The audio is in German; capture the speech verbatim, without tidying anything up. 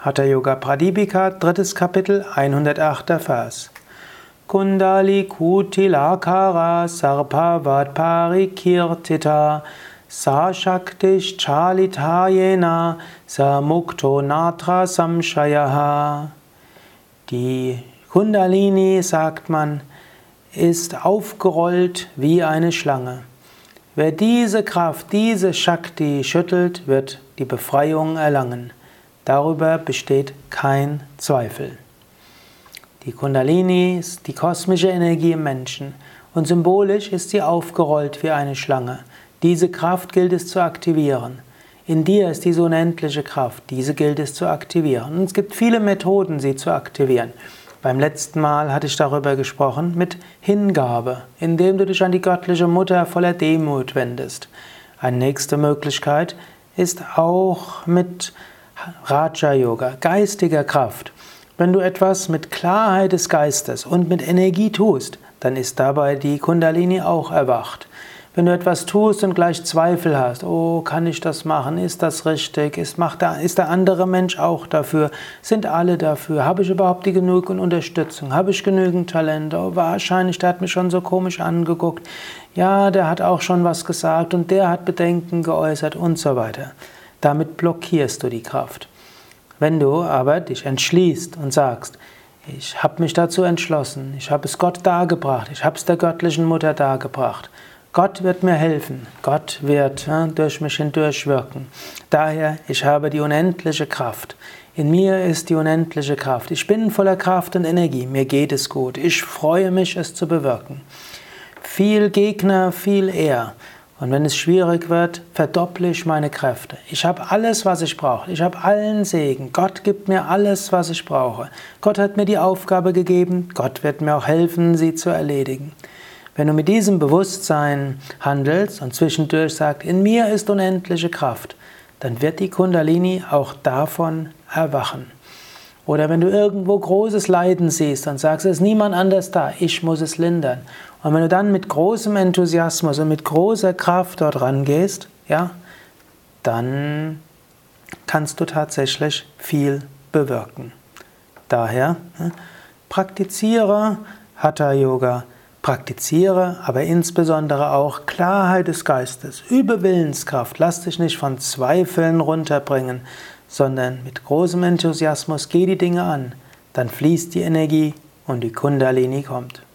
Hatha Yoga Pradipika, drittes Kapitel, hundertachter Vers. Kundali Kutilakara Sarpavat Parikirtita Sa Shaktish Chalitayena Sa Mukto Natra Samshayaha. Die Kundalini, sagt man, ist aufgerollt wie eine Schlange. Wer diese Kraft, diese Shakti schüttelt, wird die Befreiung erlangen. Darüber besteht kein Zweifel. Die Kundalini ist die kosmische Energie im Menschen und symbolisch ist sie aufgerollt wie eine Schlange. Diese Kraft gilt es zu aktivieren. In dir ist diese unendliche Kraft, diese gilt es zu aktivieren. Und es gibt viele Methoden, sie zu aktivieren. Beim letzten Mal hatte ich darüber gesprochen mit Hingabe, indem du dich an die göttliche Mutter voller Demut wendest. Eine nächste Möglichkeit ist auch mit Raja Yoga, geistiger Kraft. Wenn du etwas mit Klarheit des Geistes und mit Energie tust, dann ist dabei die Kundalini auch erwacht. Wenn du etwas tust und gleich Zweifel hast, oh, kann ich das machen, ist das richtig, ist, macht der, ist der andere Mensch auch dafür, sind alle dafür, habe ich überhaupt die genügend Unterstützung, habe ich genügend Talente, oh, wahrscheinlich, der hat mich schon so komisch angeguckt, ja, der hat auch schon was gesagt und der hat Bedenken geäußert und so weiter. Damit blockierst du die Kraft. Wenn du aber dich entschließt und sagst, ich habe mich dazu entschlossen, ich habe es Gott dargebracht, ich habe es der göttlichen Mutter dargebracht, Gott wird mir helfen, Gott wird ja, durch mich hindurch wirken. Daher, ich habe die unendliche Kraft. In mir ist die unendliche Kraft. Ich bin voller Kraft und Energie. Mir geht es gut. Ich freue mich, es zu bewirken. Viel Gegner, viel eher. Und wenn es schwierig wird, verdopple ich meine Kräfte. Ich habe alles, was ich brauche. Ich habe allen Segen. Gott gibt mir alles, was ich brauche. Gott hat mir die Aufgabe gegeben. Gott wird mir auch helfen, sie zu erledigen. Wenn du mit diesem Bewusstsein handelst und zwischendurch sagst, in mir ist unendliche Kraft, dann wird die Kundalini auch davon erwachen. Oder wenn du irgendwo großes Leiden siehst und sagst, es ist niemand anders da, ich muss es lindern. Und wenn du dann mit großem Enthusiasmus und mit großer Kraft dort rangehst, ja, dann kannst du tatsächlich viel bewirken. Daher praktiziere Hatha Yoga. Praktiziere aber insbesondere auch Klarheit des Geistes, übe Willenskraft, lass dich nicht von Zweifeln runterbringen, sondern mit großem Enthusiasmus geh die Dinge an, dann fließt die Energie und die Kundalini kommt.